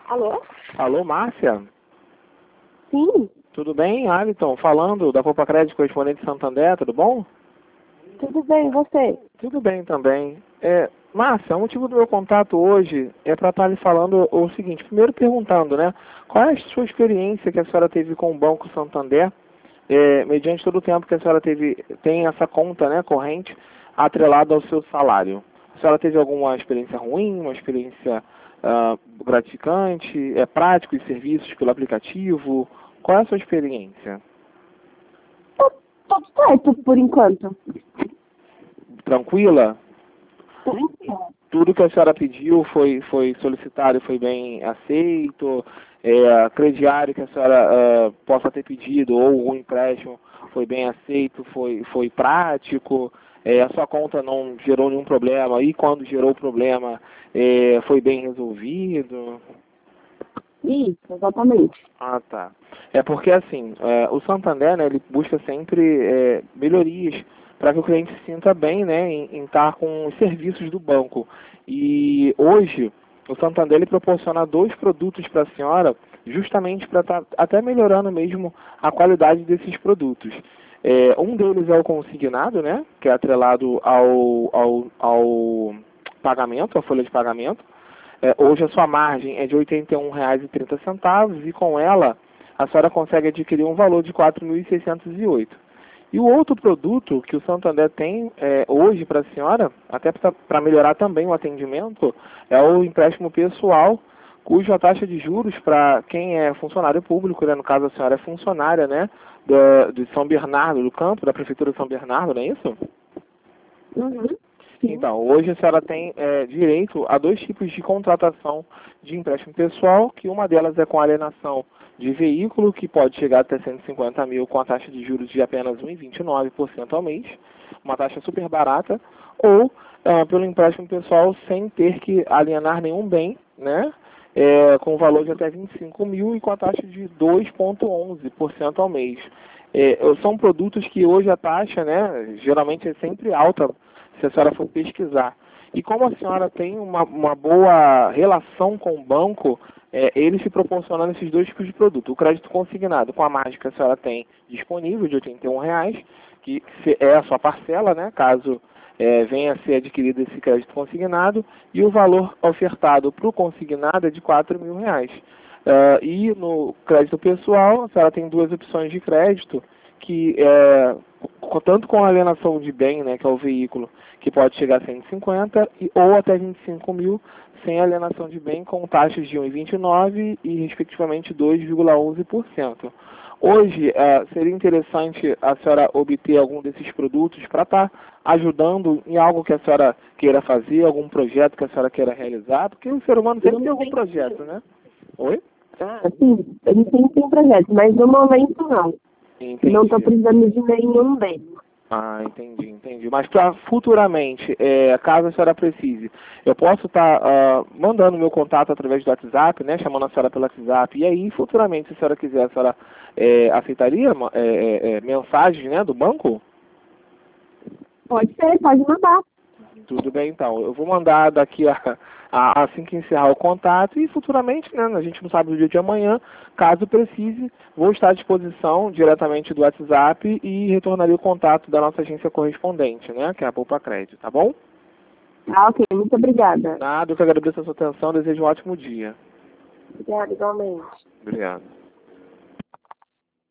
Alô? Alô, Márcia? Sim, Tudo bem? Alisson, falando da Poupa Crédito, correspondente de Santander, tudo bom? tudo bem, e você? Tudo bem também. Márcia, o motivo do meu contato hoje é para estar lhe falando o seguinte, primeiro perguntando, né, qual é a sua experiência que a senhora teve com o Banco Santander, mediante todo o tempo que a senhora tem essa conta, né, corrente, atrelada ao seu salário. A senhora teve alguma experiência ruim, uma experiência gratificante, prático e serviços pelo aplicativo? Qual é a sua experiência? Tudo certo, por enquanto. Tranquila? Tranquilo. Tudo que a senhora pediu foi solicitado e foi bem aceito? Crediário que a senhora possa ter pedido ou o empréstimo foi bem aceito, foi prático? A sua conta não gerou nenhum problema e quando gerou problema foi bem resolvido? Isso, exatamente. Ah, tá. É porque assim, o Santander, né, ele busca sempre melhorias para que o cliente se sinta bem, né, em estar com os serviços do banco. E hoje, o Santander ele proporciona dois produtos para a senhora, justamente para estar até melhorando mesmo a qualidade desses produtos. Um deles é o consignado, né, que é atrelado ao pagamento, à folha de pagamento. Hoje a sua margem é de R$ 81,30 e com ela a senhora consegue adquirir um valor de 4.608. E o outro produto que o Santander tem hoje para a senhora, até para melhorar também o atendimento, é o empréstimo pessoal, cuja taxa de juros para quem é funcionário público, né, no caso a senhora é funcionária, né, de São Bernardo do Campo, da Prefeitura de São Bernardo, não é isso? Uhum. Sim. Então, hoje a senhora tem direito a dois tipos de contratação de empréstimo pessoal, que uma delas é com alienação de veículo, que pode chegar até 150 mil com a taxa de juros de apenas 1,29% ao mês, uma taxa super barata, ou pelo empréstimo pessoal sem ter que alienar nenhum bem, né? Com valor de até 25 mil e com a taxa de 2,11% ao mês. São produtos que hoje a taxa, né, geralmente é sempre alta, se a senhora for pesquisar. E como a senhora tem uma boa relação com o banco, ele se proporcionando esses dois tipos de produto. O crédito consignado com a margem que a senhora tem disponível de R$ 81, que é a sua parcela, né, caso venha a ser adquirido esse crédito consignado, e o valor ofertado para o consignado é de R$ 4.000. E no crédito pessoal, a senhora tem duas opções de crédito, que tanto com a alienação de bem, né, que é o veículo, que pode chegar a 150 ou até 25 mil sem alienação de bem, com taxas de 1,29 e respectivamente 2,11%. Hoje seria interessante a senhora obter algum desses produtos para estar ajudando em algo que a senhora queira fazer, algum projeto que a senhora queira realizar, porque o ser humano sempre tem algum projeto, né? Oi? Sim, a gente tem projeto, mas no momento não. Entendi. Não estou precisando de nenhum deles. Ah, entendi. Mas para futuramente, caso a senhora precise, eu posso estar mandando meu contato através do WhatsApp, né? Chamando a senhora pelo WhatsApp. E aí, futuramente, se a senhora quiser, a senhora aceitaria mensagens, né, do banco? Pode ser, pode mandar. Tudo bem, então. Eu vou mandar daqui assim que encerrar o contato e futuramente, né, a gente não sabe o dia de amanhã, caso precise, vou estar à disposição diretamente do WhatsApp e retornarei o contato da nossa agência correspondente, né, que é a Poupa Crédito, tá bom? Ah, ok, muito obrigada. Nada, eu que agradeço a sua atenção, desejo um ótimo dia. Obrigada, igualmente. Obrigado.